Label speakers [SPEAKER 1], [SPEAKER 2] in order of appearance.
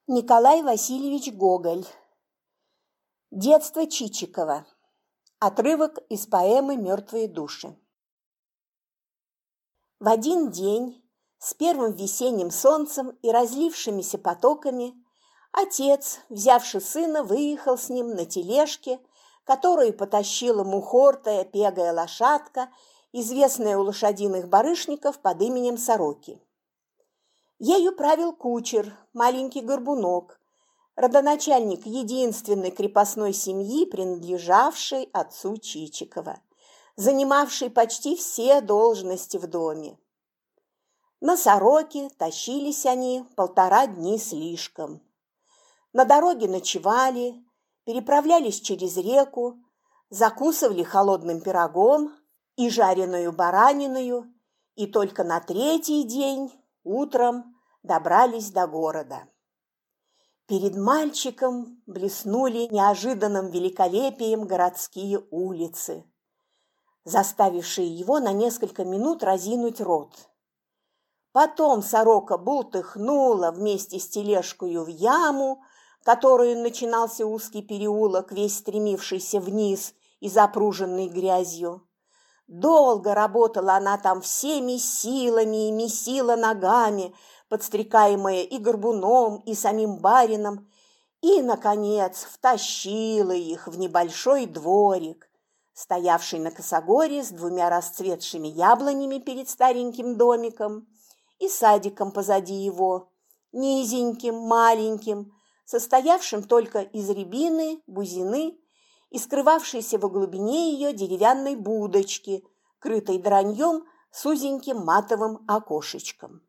[SPEAKER 1] Николай Васильевич Гоголь. Детство Чичикова. Отрывок из поэмы «Мертвые души». В один день, с первым весенним солнцем и разлившимися потоками, отец, взявши сына, выехал с ним на тележке, которую потащила мухортая пегая лошадка, известная у лошадиных барышников под именем Сороки. Ею правил кучер, маленький горбунок, родоначальник единственной крепостной семьи, принадлежавшей отцу Чичикова, занимавший почти все должности в доме. На Сороке тащились они 1,5 дня слишком. На дороге ночевали, переправлялись через реку, закусывали холодным пирогом и жареную бараниною, и только на 3-й день утром добрались до города. Перед мальчиком блеснули неожиданным великолепием городские улицы, заставившие его на несколько минут разинуть рот. Потом сорока бултыхнула вместе с тележкою в яму, которую начинался узкий переулок, весь стремившийся вниз и запруженный грязью. Долго работала она там всеми силами и месила ногами, подстрекаемая и горбуном, и самим барином, и, наконец, втащила их в небольшой дворик, стоявший на косогоре с 2 расцветшими яблонями перед стареньким домиком и садиком позади его, низеньким, маленьким, состоявшим только из рябины, бузины и скрывавшейся во глубине ее деревянной будочки, крытой драньем с узеньким матовым окошечком.